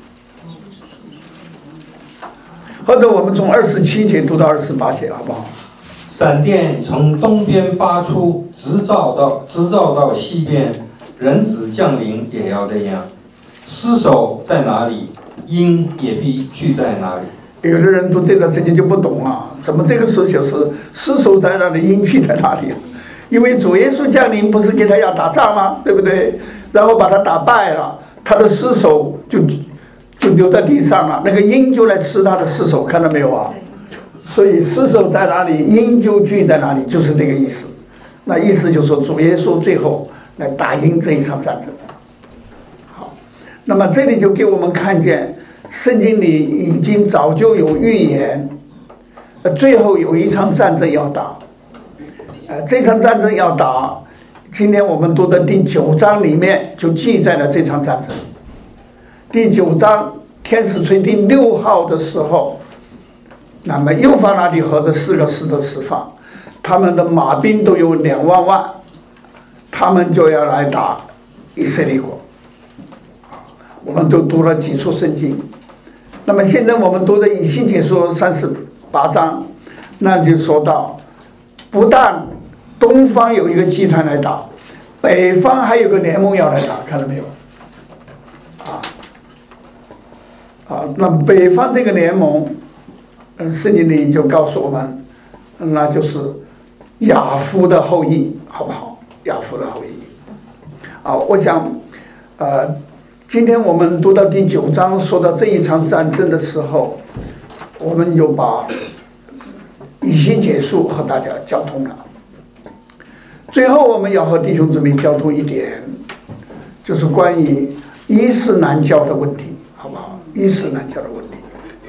或者我们从二十七节读到二十八节，好不好？ 闪电从东边发出，直照到直照到西边，人子降临也要这样。尸首在哪里，鹰也必聚在哪里。 有的人读这段圣经就不懂啊，怎么这个时候就是尸首在哪里，鹰聚在哪里？因为主耶稣降临不是给他要打仗吗？对不对？然后把他打败了，他的尸首就就留在地上了，那个鹰就来吃他的尸首，看到没有啊？所以尸首在哪里，鹰就聚在哪里，就是这个意思。那意思就是说，主耶稣最后来打赢这一场战争。好，那么这里就给我们看见，圣经里已经早就有预言，呃，最后有一场战争要打。呃，这场战争要打，今天我们读的第九章里面就记载了这场战争。第九章，天使吹第六号的时候，那么幼发拉底河的四个狮的释放，他们的马兵都有两万万，他们就要来打以色列国。我们都读了几处圣经，那么现在我们读的以西结书三十八章，那就说到，不但东方有一个集团来打，北方还有个联盟要来打，看到没有？啊啊，那北方这个联盟，嗯，圣经里就告诉我们，那就是亚夫的后裔，好不好？亚夫的后裔。啊，我想，呃，今天我们读到第九章，说到这一场战争的时候，我们就把以西结书和大家交通了。最后，我们要和弟兄姊妹交通一点，就是关于伊斯兰教的问题，好不好？伊斯兰教的问题。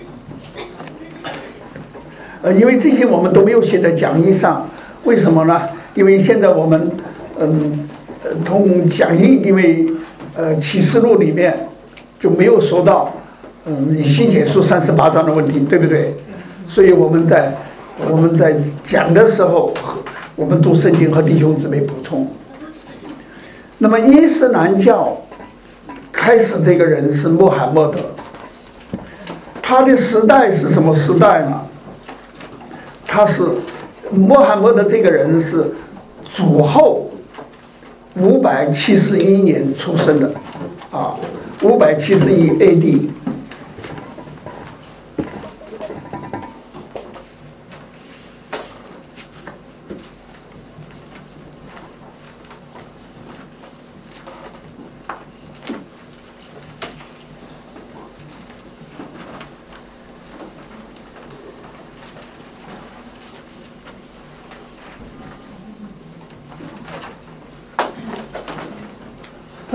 呃，因为这些我们都没有写在讲义上，为什么呢？因为现在我们，嗯，呃，通讲义，因为呃启示录里面就没有说到，嗯，以西结书三十八章的问题，对不对？所以我们在我们在讲的时候，我们读圣经和弟兄姊妹补充。那么伊斯兰教开始这个人是穆罕默德，他的时代是什么时代呢？他是穆罕默德这个人是主后五百七十一年出生的，啊，五百七十一 A D。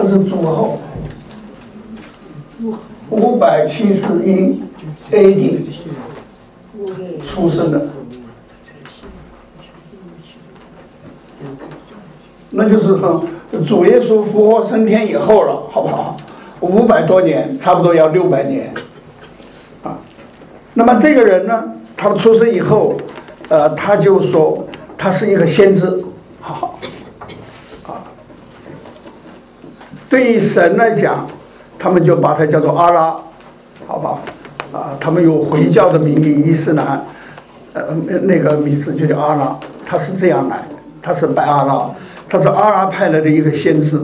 是主后五百七十一 A D 出生的，那就是和主耶稣复活升天以后了，好不好？五百多年，差不多要六百年啊。那么这个人呢，他出生以后，呃，他就说他是一个先知，好啊。对于神来讲，他们就把他叫做阿拉，好不好？啊，他们有回教的名义，伊斯兰，呃，那个名字就叫阿拉，他是这样来，他是拜阿拉，他是阿拉派来的一个先知。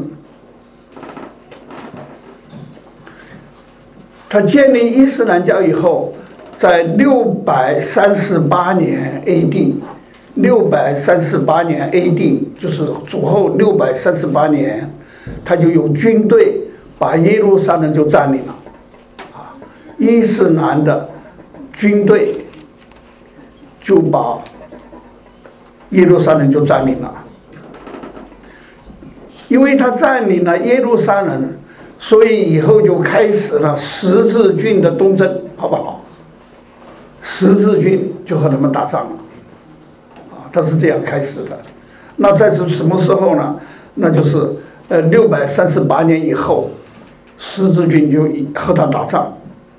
他建立伊斯兰教以后，在六百三十八年 A D， 六百三十八年 A D 就是主后六百三十八年，他就有军队把耶路撒冷就占领了，啊，伊斯兰的军队就把耶路撒冷就占领了，因为他占领了耶路撒冷。所以以后就开始了十字军的东征，好不好？十字军就和他们打仗了，啊，他是这样开始的。那在是什么时候呢？那就是呃六百三十八年以后，十字军就和他打仗。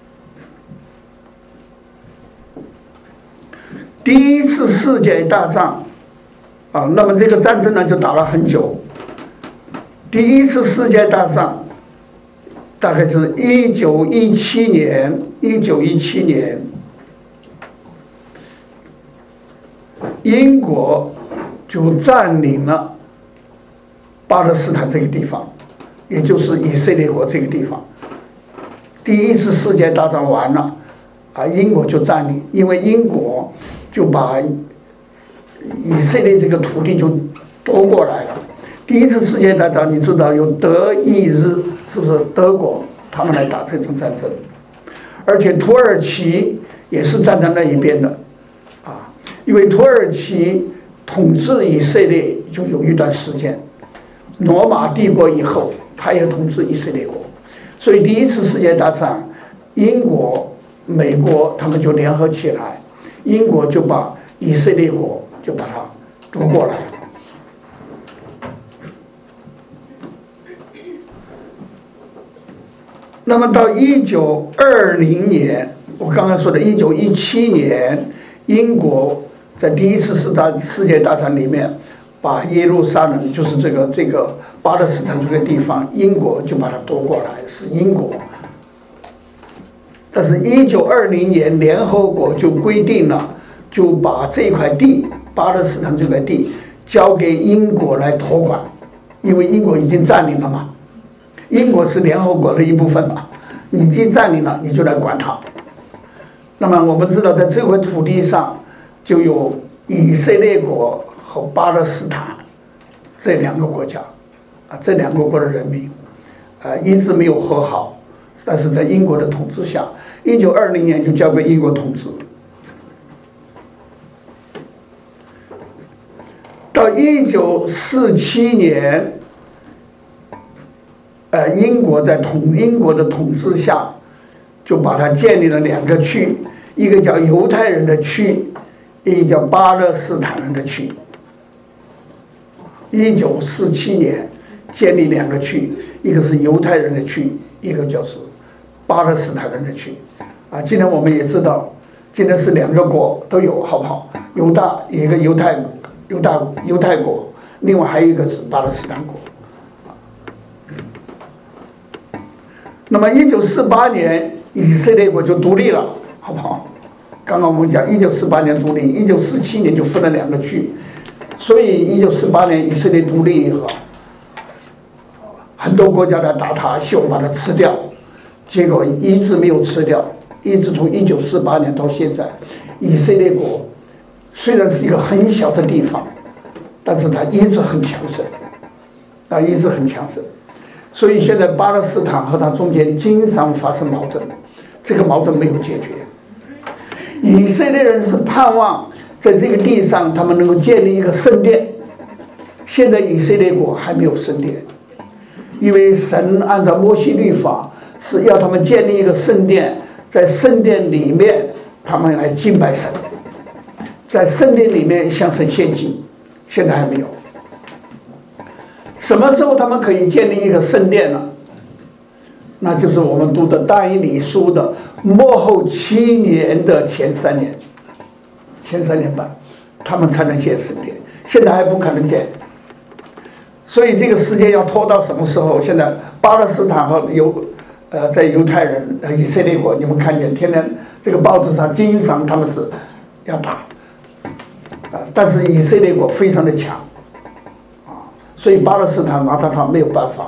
第一次世界大战，啊，那么这个战争呢就打了很久。第一次世界大战。大概是一九一七年，一九一七年，英国就占领了巴勒斯坦这个地方，也就是以色列国这个地方。第一次世界大战完了，啊，英国就占领，因为英国就把以色列这个土地就夺过来了。第一次世界大战，你知道有德意日。是不是德国他们来打这场战争？而且土耳其也是站在那一边的，啊，因为土耳其统治以色列就有一段时间，罗马帝国以后，他也统治以色列国，所以第一次世界大战，英国、美国他们就联合起来，英国就把以色列国就把它夺过来。那么到一九二零年，我刚刚说的一九一七年，英国在第一次世大世界大战里面，把耶路撒冷就是这个这个巴勒斯坦这个地方，英国就把它夺过来，是英国。但是，一九二零年联合国就规定了，就把这块地巴勒斯坦这块地交给英国来托管，因为英国已经占领了嘛。英国是联合国的一部分嘛，你既占领了，你就来管它。那么我们知道，在这块土地上就有以色列国和巴勒斯坦这两个国家，啊，这两个国的人民，啊，一直没有和好，但是在英国的统治下，一九二零年就交给英国统治。到一九四七年。呃，英国在统英国的统治下，就把它建立了两个区，一个叫犹太人的区，一个叫巴勒斯坦人的区。一九四七年建立两个区，一个是犹太人的区，一个就是巴勒斯坦人的区。啊，今天我们也知道，今天是两个国都有，好不好？犹大一个犹太犹大犹太国，另外还有一个是巴勒斯坦国。那么，一九四八年以色列国就独立了，好不好？刚刚我们讲，一九四八年独立，一九四七年就分了两个区，所以一九四八年以色列独立以后，很多国家来打他，希望把它吃掉，结果一直没有吃掉，一直从一九四八年到现在，以色列国虽然是一个很小的地方，但是它一直很强盛，啊，一直很强盛。所以现在巴勒斯坦和它中间经常发生矛盾，这个矛盾没有解决。以色列人是盼望在这个地上他们能够建立一个圣殿，现在以色列国还没有圣殿。 因为神按照摩西律法是要他们建立一个圣殿，在圣殿里面他们来敬拜神，在圣殿里面向神献祭，现在还没有。什么时候他们可以建立一个圣殿呢？那就是我们读的但以理书的末后七年的前三年，前三年半，他们才能建圣殿，现在还不可能建。所以这个时间要拖到什么时候？现在巴勒斯坦和犹呃在犹太人呃以色列国，你们看见天天这个报纸上经常他们是要打啊，但是以色列国非常的强啊，所以巴勒斯坦拿他他没有办法。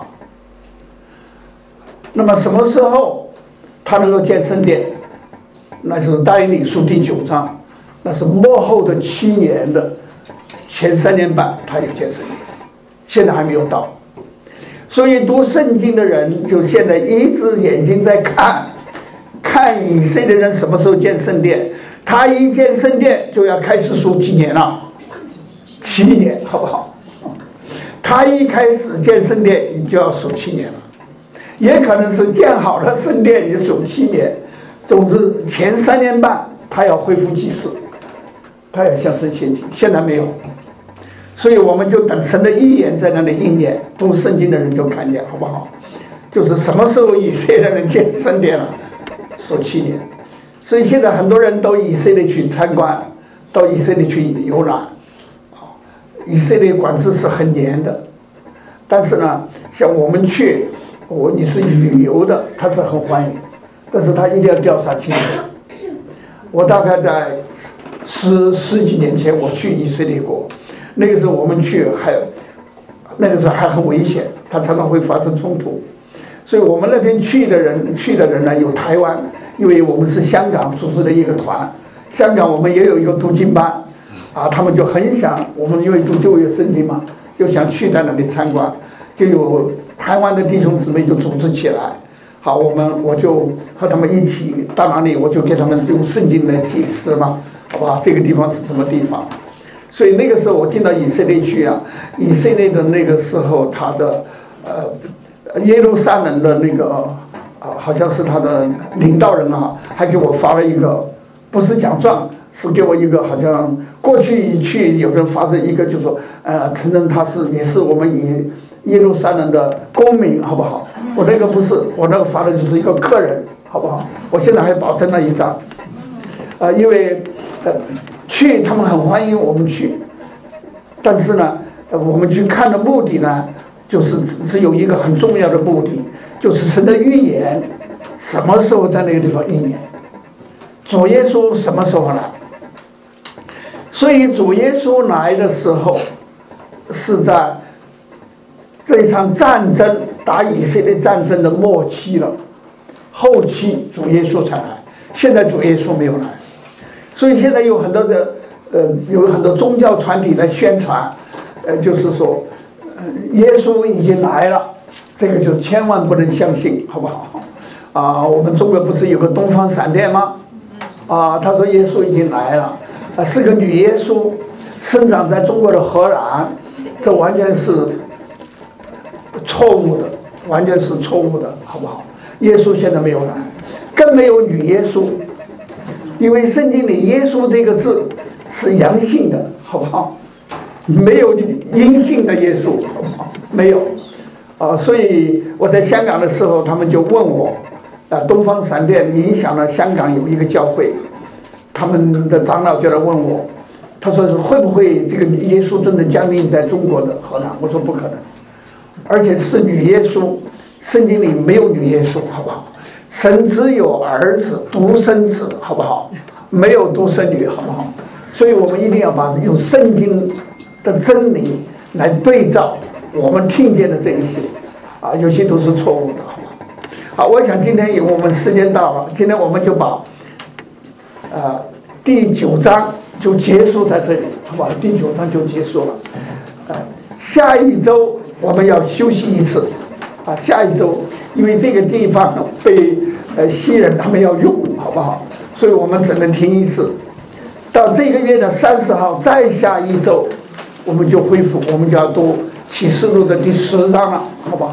那么什么时候他能够建圣殿？那就是但以理书第九章，那是末后的七年的前三年半，他有建圣殿，现在还没有到。所以读圣经的人就现在一只眼睛在看，看以色列人什么时候建圣殿。他一建圣殿就要开始数几年了，七年，好不好？他一开始建圣殿，你就要数七年了。也可能是建好了圣殿，你数七年。总之，前三年半他要恢复祭祀，他要向神献祭，现在没有。所以我们就等神的预言在那里应验，读圣经的人就看见，好不好？就是什么时候以色列人建圣殿了，数七年。所以现在很多人都以色列去参观，到以色列去游览，啊，以色列管制是很严的，但是呢，像我们去。我你是旅游的，他是很欢迎，但是他一定要调查清楚。我大概在十十几年前我去以色列国，那个时候我们去还那个时候还很危险，他常常会发生冲突，所以我们那边去的人去的人呢有台湾，因为我们是香港组织的一个团，香港我们也有一个读经班，啊，他们就很想我们因为读旧约圣经嘛，就想去在那里参观，就有。台湾的弟兄姊妹就组织起来，好，我们我就和他们一起到哪里，我就给他们用圣经来解释嘛，好吧？这个地方是什么地方？所以那个时候我进到以色列去啊，以色列的那个时候，他的呃耶路撒冷的那个啊，好像是他的领导人啊，还给我发了一个，不是奖状，是给我一个好像过去一去有人发生一个，就说呃承认他是也是我们以。耶路撒冷的公民，好不好？我那个不是，我那个发的就是一个客人，好不好？我现在还保存了一张，呃，因为呃去他们很欢迎我们去，但是呢，呃、我们去看的目的呢，就是只有一个很重要的目的，就是神的预言什么时候在那个地方应验，主耶稣什么时候来？所以主耶稣来的时候是在。这一场战争打以色列战争的末期了，后期主耶稣才来，现在主耶稣没有来，所以现在有很多的呃有很多宗教团体来宣传，呃就是说，呃耶稣已经来了，这个就千万不能相信，好不好？啊，我们中国不是有个东方闪电吗？啊，他说耶稣已经来了，啊是个女耶稣，生长在中国的荷兰，这完全是。错误的，完全是错误的，好不好？耶稣现在没有来，更没有女耶稣，因为圣经里耶稣这个字是阳性的，好不好？没有阴性的耶稣，好不好？没有，啊，所以我在香港的时候，他们就问我，啊，东方闪电影响了香港有一个教会，他们的长老就来问我，他说会不会这个耶稣真的降临在中国的荷兰？我说不可能。而且是女耶稣，圣经里没有女耶稣，好不好？神只有儿子，独生子，好不好？没有独生女，好不好？所以我们一定要把用圣经的真理来对照我们听见的这一些，啊，有些都是错误的，好不好？好，我想今天有我们时间到了，今天我们就把，呃，第九章就结束在这里，好不好？第九章就结束了，啊，下一周。我们要休息一次，啊，下一周，因为这个地方被呃西人他们要用，好不好？所以我们只能停一次。到这个月的三十号，再下一周，我们就恢复，我们就要读启示录的第十章了，好不好？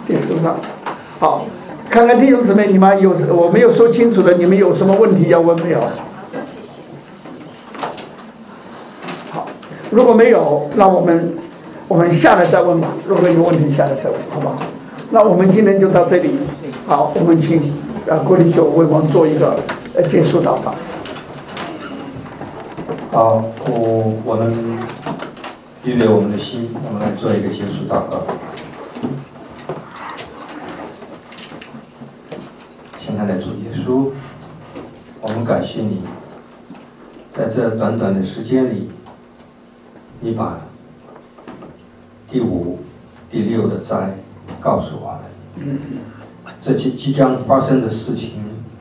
第四章。好，看看弟兄姊妹，你们有我没有说清楚的，你们有什么问题要问没有？好，如果没有，那我们我们下来再问吧。如果有问题，下来再问，好不好？那我们今天就到这里。好，我们请啊郭立修为我们做一个呃结束祷告。 好，我我们预备我们的心，我们来做一个结束祷告。亲爱的主耶稣，我们感谢你，在这短短的时间里，你把第五、第六的灾告诉我们。这即即将发生的事情，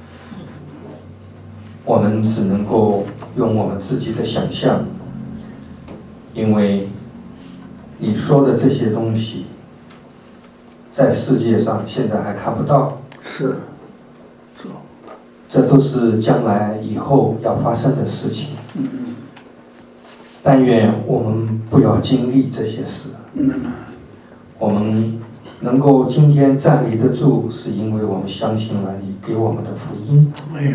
我们只能够用我们自己的想象，因为你说的这些东西，在世界上现在还看不到。 是。 这都是将来以后要发生的事情。但愿我们不要经历这些事。我们能够今天站立得住，是因为我们相信了你给我们的福音。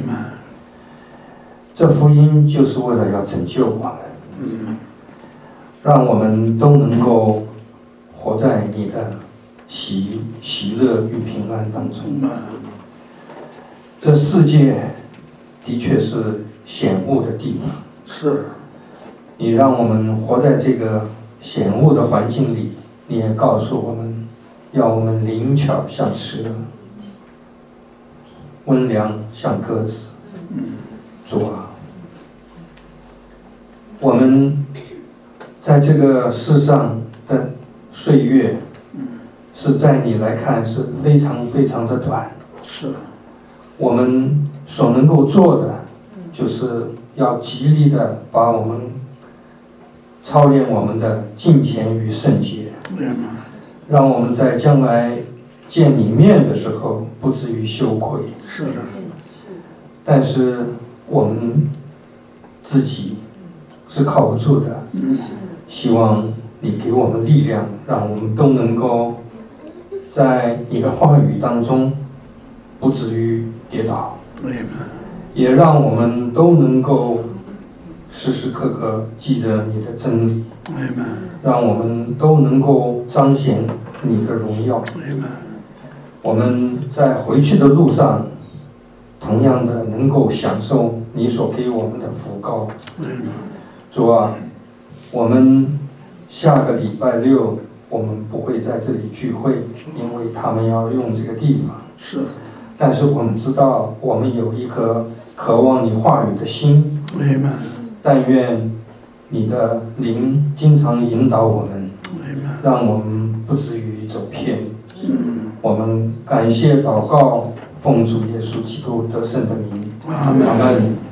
这福音就是为了要拯救我们，让我们都能够活在你的喜喜乐与平安当中。这世界的确是险恶的地方， 是。 你让我们活在这个险恶的环境里，你也告诉我们，要我们灵巧像蛇，温良像鸽子。主啊，我们在这个世上的岁月，是在你来看是非常非常的短。 是。 我们所能够做的，就是要极力的把我们操练我们的敬虔与圣洁，让我们在将来见你面的时候不至于羞愧。 是的。 但是我们自己是靠不住的，希望你给我们力量，让我们都能够在你的话语当中不至于跌倒，也让我们都能够时时刻刻记得你的真理，让我们都能够彰显你的荣耀。我们在回去的路上，同样的能够享受你所给我们的福膏。主啊，我们下个礼拜六我们不会在这里聚会，因为他们要用这个地方。 是。 但是我们知道，我们有一颗渴望你话语的心。但愿你的灵经常引导我们，让我们不至于走偏。我们感谢祷告，奉主耶稣基督得胜的名。阿门。